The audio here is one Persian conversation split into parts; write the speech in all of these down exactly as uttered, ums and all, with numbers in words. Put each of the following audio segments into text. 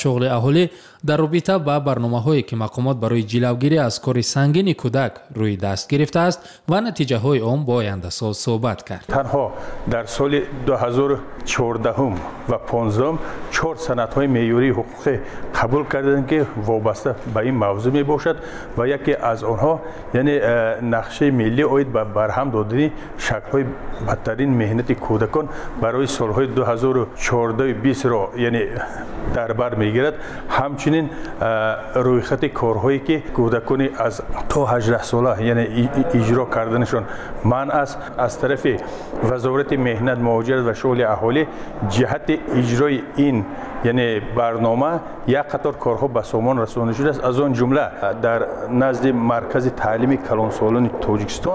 شغل اهالی در رابطه با برنامه‌هایی که مقامات برای جلوگیری از کار سنگین کودک روی دست گرفته است و نتیجه های آن با آینده ساز صحبت کرد. تنها در سال دو هزار و چهارده و پانزده چهار سندهای معیاری حقوقی قبول کردند که وابسته به این موضوع می باشد و یکی از آنها یعنی نقشه ملی عاید به برهم دادن شکل‌های بدترین مهنت کودکان برای سالهای دو هزار و چهارده و بیست را یعنی در بر میگیرد. همچنین رویخط کارهایی که کودکان از تا هجده ساله یعنی اجرا کردنشان منع است. از طرف وزارت مهنت مهاجرت و شغل اهالی جهت اجرای این یعنی برنامه یک قطار کارها به سامان رسانده شده است. از آن جمله در نزد مرکز تعلیم کلانسالان تاجیکستان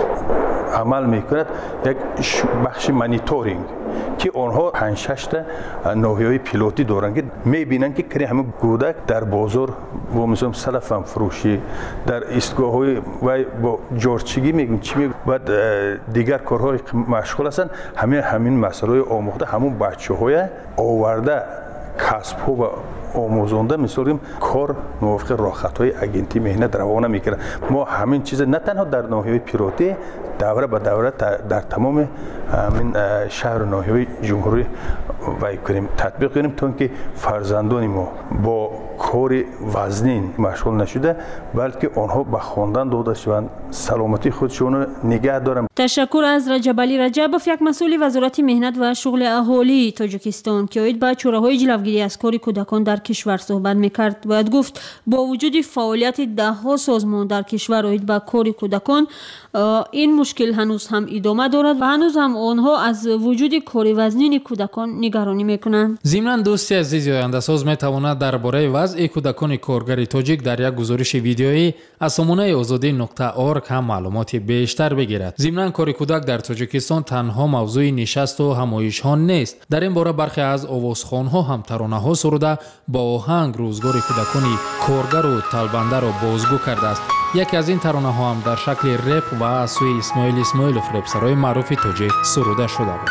عمل میکند یک بخش مانیتورینگ که آنها پنج شش تا ناحیه پیلوتی دارند که میبینند که کری همه کودک در بازار با مثلا سلفم فروشی در ایستگاه های و با جارچگی میگن چی میگن بعد دیگر کارهای مشغول هستند. همه همین مسائل آموخته همون بچه‌های آورده کسب ها و آموزنده مثلا کار موافق راحت‌های اگنتی مهنت روانه میکنه. ما همین چیز نه تنها در ناحیه پیروتی دوره به دوره در تمام همین شهر و ناحیه جمهوری وای کنیم تطبیق کنیم تا اینکه فرزندان ما با کار وزنین مشغول نشده بلکه آنها به خواندن داده شوند سلامتی خودشون نگه دارن. تشکر از رجب علی رجبوف، یک مسئول وزارت مهنت و شغل اهالی تاجیکستان که اوید با چوره‌های جلوگیری از کار کودکان در کشور صحبت میکرد. باید گفت با وجود فعالیت ده ها سازمان در کشور اوید با کار کودکان این مشکل هنوز هم ادامه دارد و هنوز هم آنها از وجود کار وزنین کودکان نگرانی میکنند. ضمناً دوستی عزیز آینده ساز میتواند درباره وضع کودکان کارگر تاجیک در یک گزارش ویدیویی از سامانه آزادی نقطه ارگ هم معلومات بیشتر بگیرد. ضمناً کار کودک در تاجیکستان تنها موضوع نشست و همایش ها نیست. در این باره برخی از آوازخوان‌ها هم ترانه ها سروده با آهنگ روزگار کودکان کارگر و طلبنده را بازگو کرده است. یکی از این ترانه ها هم در شکل رپ و از سوی اسماعیل اسماعیلوف رپسرای معروف تاجیک سروده شده بود.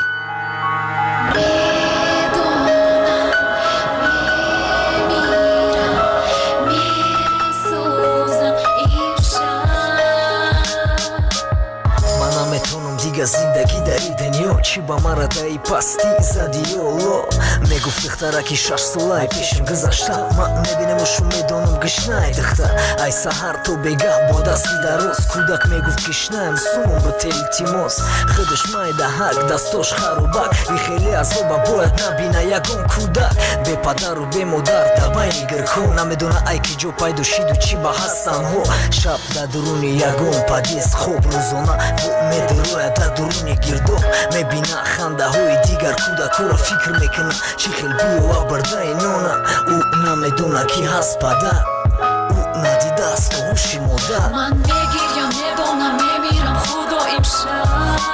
زندگی در این دنیا چی با من را دایی پستی زدی یالله میگفت دختره که شش ساله پیشم گذشته من میبینمشون میدانم گشنه دختر ای سحر تو بگه با دستی دراز کودک میگفت گشنه سومون به تلتیماس خودش میده حق دستاش خروبک ای خیلی از آبا باید نبینه یگان کودک به پدر و به مادر دبای نگرکو نمیدونه ای که جو پیدا شید و چی با هستن ها شب در درون یگان پدیست خوب روزانه با میدروه در درون گردم میبینه خنده های دیگر کودک را فکر میکنه چی خیل بیو و برده نانه او نمیدونه کی هست پدر او ندیده است و هوشی مادر من میگیرم میدانم میمیرم خدا امشب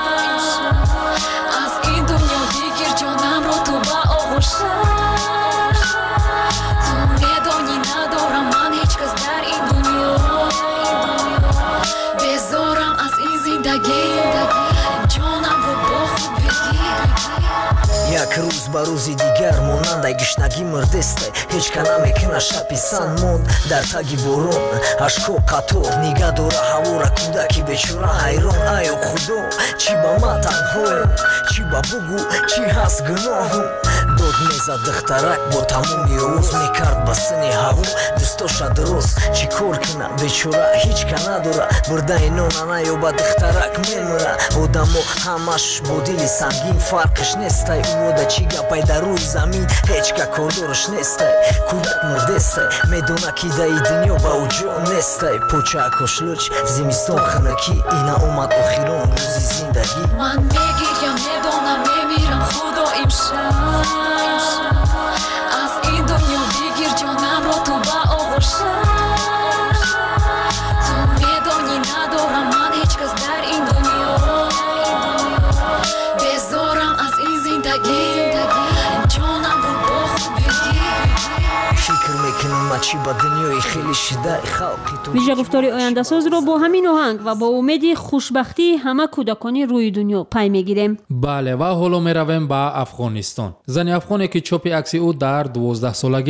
از این دنیا بگیر جانم را تو با آغوشم تو میدانی ندارم من هیچ کس در این دنیا بذارم از این زندگی یک روز با روزی دیگر مانند گشنگی مردسته هیچ که نمیکنه شبی سن موند در تگی برون عشق و قطار نگه داره هوا را کودکی بیچاره حیران ای خدا چی با ما تنها چی با بگو چی هست گناه داد میزد دخترک با تمومی روز میکرد بسنی هوا دستاش درست چی کار کنه بیچاره هیچ که نداره برده نانه یا با دخترک میمونه آدمو همش با دلی سنگین فرقش نیسته اوده چی گپای در روی زمین هیچ که کاردارش نیسته کودک مردسته میدونه که دای دنیا با وجود نیسته پوچه کشلوچ زمستان خنکی اینا اومد آخران روزی زندگی من میگیرم میدانم میمیرم خدا امشب از این دنیا بگیر جانم را تو با آغوشم تو میدانی ندارم من هیچ کس در این دنیا بذارم از این زندگی جانم رو با خود بگیر فکر میکنم ما چی با دنیای خیلی شده خلقی تو ویژه گفتار آینده ساز رو با همین آهنگ و با امید خوشبختی همه کودکانی روی دنیا پی میگیریم. بله و حالا میرویم به افغانستان. زن افغانی که چاپ عکس او در دوازده سالگی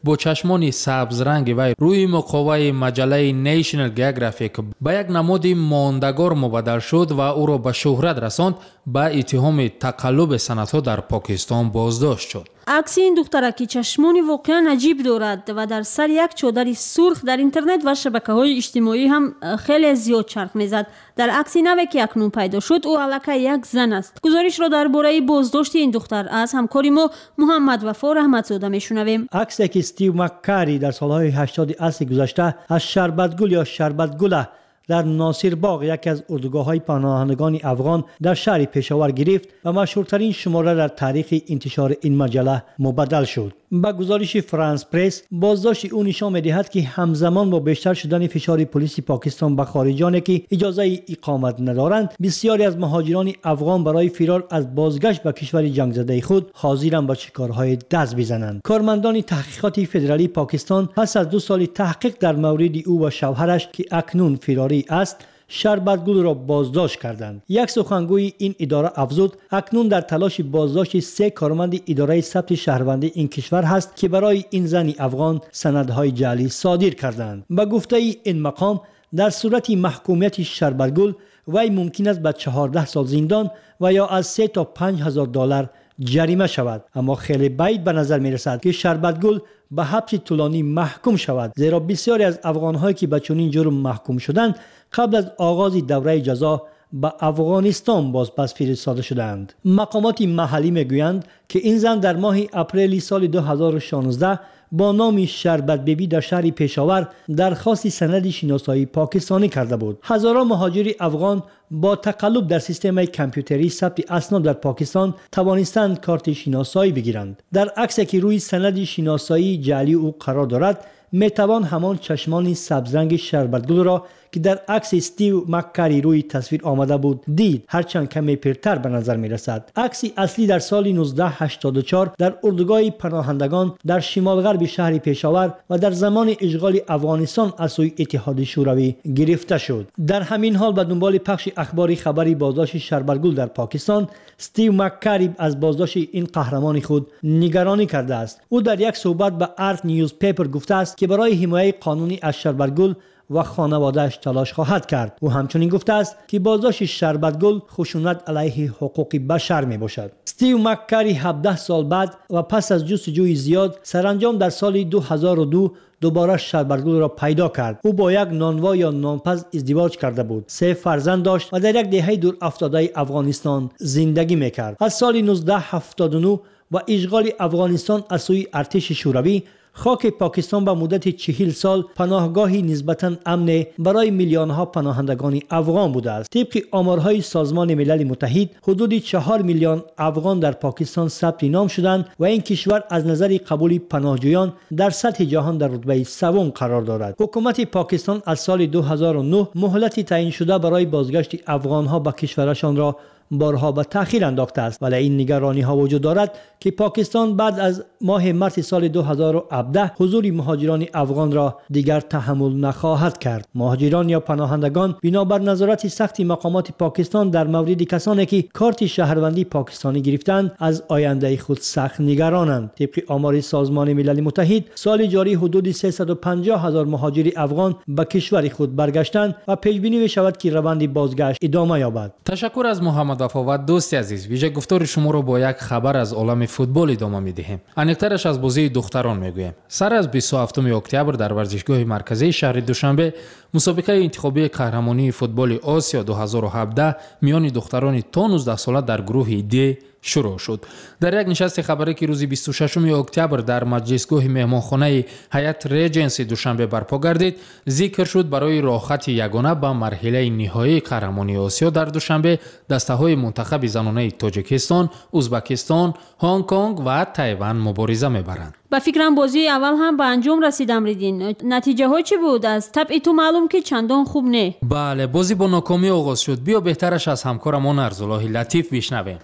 با چشمان سبز رنگ وی روی مقاله مجله نیشنل جیوگرافیک به یک نماد ماندگار مبدل شد و او را به شهرت رساند. با اتهام تقلب سندها در پاکستان بازداشت شد. عکس این دخترک چشمانی واقعا عجیب دارد و در سر یک چادر سرخ در اینترنت و شبکه‌های اجتماعی هم خیلی زیاد چرخ می‌زد. در عکسی نوی که اکنون پیدا شد او الکی یک زن است. گزارش را درباره بازداشت این دختر از همکار ما محمد وفا رحمتزاده میشنویم. عکسی که استیو مککاری در سالهای هشتاد عصر گذشته از شربتگل یا شربتگله در ناصر باغ یکی از اردوگاه‌های پناهندگان افغان در شهر پشاور گرفت و مشهورترین شماره در تاریخ انتشار این مجله مبدل شد. با گزارش فرانس پرس بازداشت او نشان می‌دهد که همزمان با بیشتر شدن فشار پلیس پاکستان به خارجانی که اجازه اقامت ندارند، بسیاری از مهاجران افغان برای فرار از بازگشت به کشور جنگ زده خود حاضرند به شکارهای دست بزنند. کارمندان تحقیقات فدرالی پاکستان پس از دو سال تحقیق در مورد او و شوهرش که اکنون فراری است شربتگل را بازداشت کردند. یک سخنگوی این اداره افزود اکنون در تلاش بازداشت سه کارمند اداره ثبت شهروندی این کشور هست که برای این زن افغان سندهای جعلی صادر کردند. به گفته این مقام در صورت محکومیت شربتگل وی ممکن است به چهارده سال زندان و یا از سه تا پنج هزار دلار جریمه شود. اما خیلی بعید به نظر می رسد که شربتگل به حبس طولانی محکوم شود، زیرا بسیاری از افغان‌هایی که به چنین جرم محکوم شدند قبل از آغاز دوره جزا به افغانستان بازپس فرستاده شدند. مقامات محلی میگویند که این زن در ماه اپریل سال دو هزار و شانزده با نام شربت بیبی در شهر پشاور درخواست سند شناسایی پاکستانی کرده بود. هزاران مهاجر افغان با تقلب در سیستم کامپیوتری ثبت اسناد در پاکستان توانستند کارت شناسایی بگیرند. در عکسی که روی سند شناسایی جعلی او قرار دارد میتوان همان چشمان سبزرنگ شربتگل را که در عکس استیو مککاری روی تصویر آمده بود دید، هرچند کمی پیرتر به نظر می رسد. عکس اصلی در سال نوزده هشتاد و چهار در اردوگاه پناهندگان در شمال غرب شهر پشاور و در زمان اشغال افغانستان از سوی اتحاد شوروی گرفته شد. در همین حال به دنبال پخش اخباری خبری بازداشت شربتگل در پاکستان، استیو مککاری از بازداشت این قهرمان خود نگرانی کرده است. او در یک صحبت به ارت نیوز پیپر گفته است که برای حمایت قانونی از شربتگل و خانواده‌اش تلاش خواهد کرد. او همچنین گفته است که بازداشت شربتگل خشونت علیه حقوق بشر می باشد. استیو مککاری هفده سال بعد و پس از جستجوی زیاد سرانجام در سال دو هزار و دو دوباره شربتگل را پیدا کرد. او با یک نانوا یا نانپز ازدواج کرده بود. سه فرزند داشت و در یک دهه دور افتاده افغانستان زندگی میکرد. از سال نوزده هفتاد و نه و اشغال افغانستان از سوی ارتش شوروی، خاک پاکستان به مدت چهل سال پناهگاهی نسبتاً امن برای میلیون ها پناهندگان افغان بوده است. طبق آمارهای سازمان ملل متحد حدود چهار میلیون افغان در پاکستان ثبت نام شدند و این کشور از نظر قبول پناهجویان در سطح جهان در رتبه سوم قرار دارد. حکومت پاکستان از سال دو هزار و نه مهلت تعیین شده برای بازگشت افغان ها به کشورشان را بارها به تأخیر انداخته است، ولی این نگرانی ها وجود دارد که پاکستان بعد از ماه مارس سال دو هزار و هفده حضور مهاجران افغان را دیگر تحمل نخواهد کرد. مهاجران یا پناهندگان بنابر نظارت سخت مقامات پاکستان در مورد کسانی که کارت شهروندی پاکستانی گرفتند از آینده خود سخت نگرانند. طبق آمار سازمان ملل متحد سال جاری حدود سیصد و پنجاه هزار مهاجر افغان به کشور خود برگشتند و پیش بینی می شود که روند بازگشت ادامه یابد. تشکر از محمد وفا و دوستی عزیز. ویژه گفتار شما را با یک خبر از عالم فوتبال ادامه می‌دهیم. انیکترش از بازی دختران میگوییم. سر از بیست و هفتم اکتبر در ورزشگاه مرکزی شهر دوشنبه مسابقه انتخابی قهرمانی فوتبال آسیا دو هزار و هفده میان دختران تا نوزده ساله در گروه دی شروع شد. در یک نشست خبری که روز بیست و ششم اکتبر در مجلسگاه مهمانخانه هیات ریجنسی دوشنبه برپا گردید، ذکر شد برای راهخط یگانه به مرحله نهایی قهرمانی آسیا در دوشنبه دسته‌های منتخب زنانه تاجیکستان، ازبکستان، هنگ کنگ و تایوان مبارزه میبرند. با فکرم بازی اول هم به انجام رسیدم ریدین. نتیجه ها چی بود؟ از طبع تو معلوم که چندان خوب نه. بله، بازی با ناکامی آغاز شد. بیا بهترش از همکارمان ارزالله لطیف بشنویم.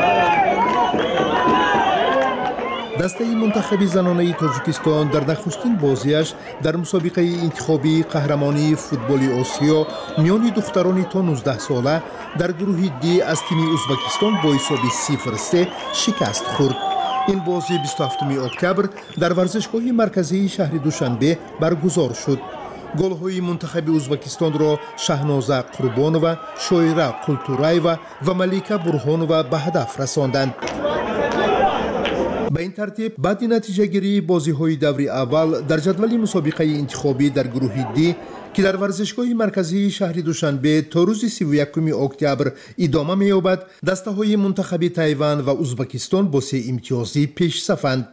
دسته منتخب زنانه تاجیکستان در نخستین بازیش در مسابقه انتخابی قهرمانی فوتبال آسیا میان دختران تا نوزده ساله در گروه دی از تیم ازبکستان با حساب صفر سه شکست خورد. این بازی بیست و هفتم اکتبر در ورزشگاه مرکزی شهر دوشنبه برگزار شد. گل‌های منتخب ازبکستان را شهنازه قربانова، شویره قلتورایeva و ملیکه برهانova به هدف رساندند. به این ترتیب بعد نتیجه گیری بازی های دوری اول در جدول مسابقه انتخابی در گروه دی که در ورزشگاه مرکزی شهر دوشنبه تا روز سی و یکم اکتبر ادامه می‌یابد، دسته های منتخب تایوان و ازبکستان با سه امتیازی پیش صفند.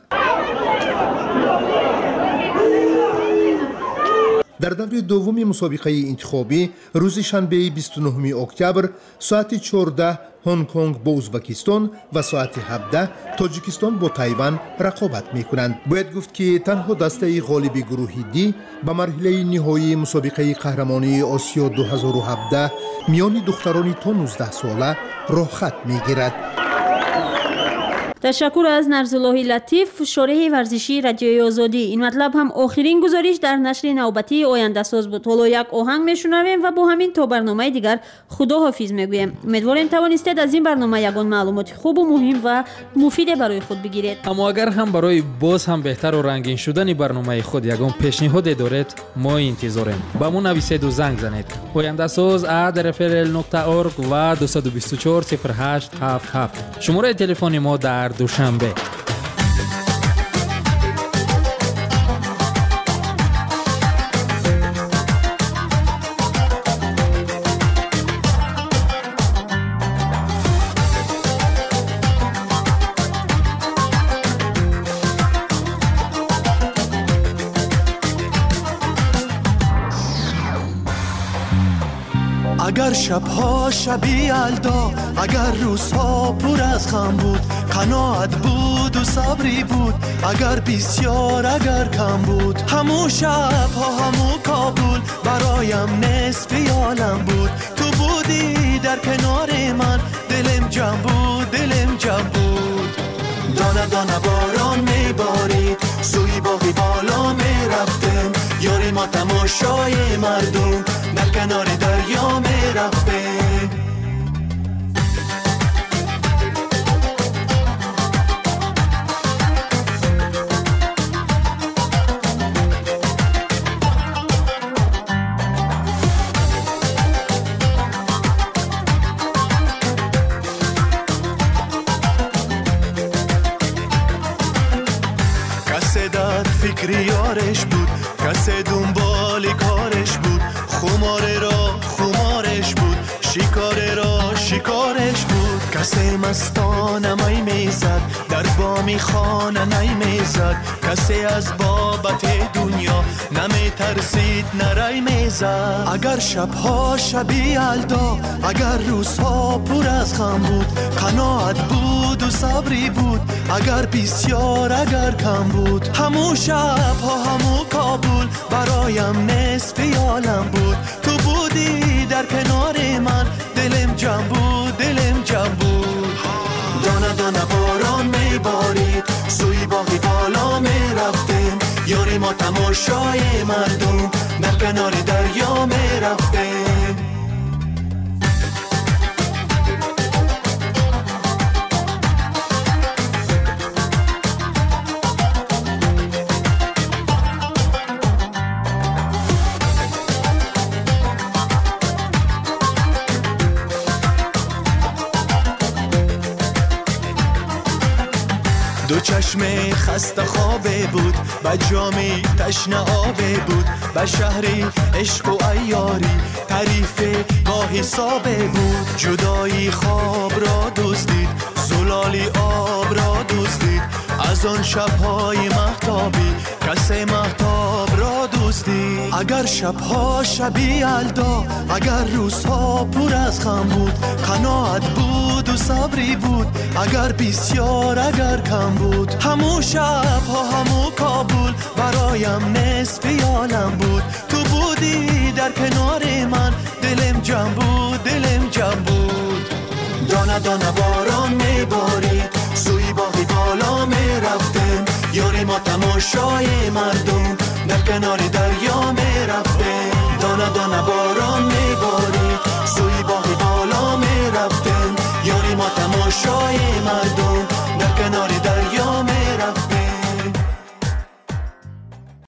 در دور دوم مسابقه انتخابی روز شنبه بیست و نه اکتبر ساعت چهارده هنگ کنگ با ازبکستان و ساعت هفده تاجیکستان با تایوان رقابت می‌کنند. باید گفت که تنها دسته غالب گروه دی به مرحله نهایی مسابقه قهرمانی آسیا دو هزار و هفده میان دختران تا نوزده ساله راه خط می‌گیرد. تشکر از نرزالله لطیف، شارح ورزشی رادیوی آزادی. این مطلب هم آخرین گزارش در نشر نوبتی آینده ساز بود. حالا یک آهنگ میشنویم و با همین تا برنامه دیگر خداحافظ میگویم. امیدواریم توانستید از این برنامه یگان معلومات خوب و مهم و مفید برای خود بگیرید. اما اگر هم برای باز هم بهتر و رنگین شدن برنامه خود یگان پیشنهاد دارید، ما انتظاریم. با ما نویسید و زنگ زنید. آینده ساز ات ار اف ال نقطه اورگ و دو دو چهار صفر هشت هفت هفت شماره تلفن ما در دوشنبه. اگر شبها شبی یلدا، اگر روزها پر از غم بود، قناعت بود و صبری بود، اگر بسیار اگر کم بود، همو شبها همو کابل برایم نصف عالم بود. تو بودی در کنار من، دلم جمع بود دلم جمع بود. دانه دانه باران میبارید، سوی باقی بالا میرفتم، یاری ما تماشای مردم در کنار دریا میرفتم. کسی در فکر یارش بود، کسی دنبال کارش بود، خماره را خمارش بود، شکاره را شکارش بود. کسی مستانه می میزد، در بامی خانه نی میزد، کسی از بابت دنیا نمی ترسید نرای میزد. اگر شبها شبی یلدا، اگر روزها پر از غم بود، قناعت بود و صبری بود، اگر بسیار اگر کم بود، همو شبها همو کابل برایم نصف عالم بود. تو بودی در کنار من، دلم جمع بود دلم جمع بود. دانه دانه باران میبارید، سوی باقی بالا میرفتیم، یاری ما تماشای مردم در کنار دریا میرفتیم. دو چشم خسته خوابه بود، به جامی تشنه آبه بود، به شهری عشق و عیاری تعریف با حسابه بود. جدایی خواب را دزدید، زلالی آب را دزدید، از آن شبهای مهتابی کسی مهتاب را دزدید. اگر شبها شبی یلدا، اگر روزها پر از غم بود، قناعت بود و صبری بود، اگر بسیار اگر کم بود، همو شبها همو کابل برایم نصف عالم بود. تو بودی در کنار من، دلم جمع بود دلم جمع بود. دانه دانه باران میبارید، سوی باقی بالا میرفتم، یاری ما تماشای مردم در کنار دریا میرفتم. دانه دانه باران میبارید، سوی باقی بالا میرفتم، یاری ما تماشای مردم